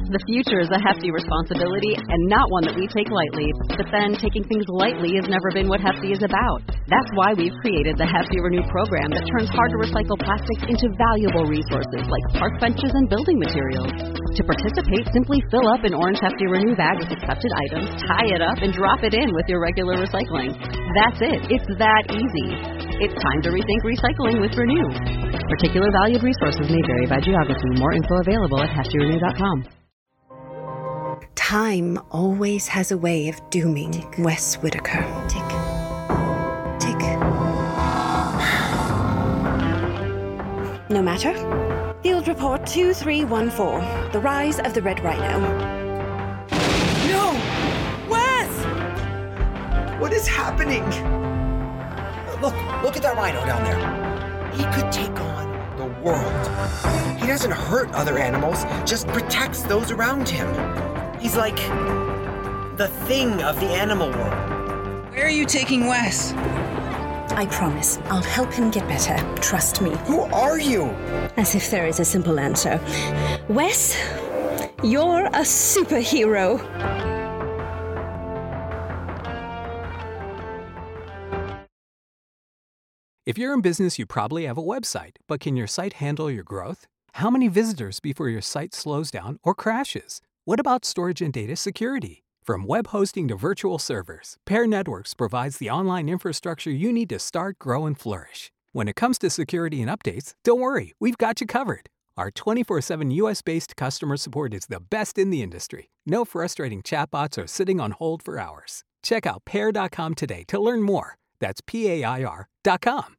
The future is a hefty responsibility and not one that we take lightly. But then taking things lightly has never been what Hefty is about. That's why we've created the Hefty Renew program that turns hard-to-recycle plastics into valuable resources like park benches and building materials. To participate, simply fill up an orange Hefty Renew bag with accepted items, tie it up, and drop it in with your regular recycling. That's it. It's that easy. It's time to rethink recycling with Renew. Particular valued resources may vary by geography. More info available at heftyrenew.com. Time always has a way of dooming Wes Whitaker. Tick. Tick. No matter. Field Report 2314. The Rise of the Red Rhino. No! Wes! What is happening? Look at that rhino down there. He could take on the world. He doesn't hurt other animals, just protects those around him. He's like the thing of the animal world. Where are you taking Wes? I promise, I'll help him get better. Trust me. Who are you? As if there is a simple answer. Wes, you're a superhero. If you're in business, you probably have a website, but can your site handle your growth? How many visitors before your site slows down or crashes? What about storage and data security? From web hosting to virtual servers, Pair Networks provides the online infrastructure you need to start, grow, and flourish. When it comes to security and updates, don't worry, we've got you covered. Our 24/7 US-based customer support is the best in the industry. No frustrating chatbots or sitting on hold for hours. Check out pair.com today to learn more. That's PAIR.com.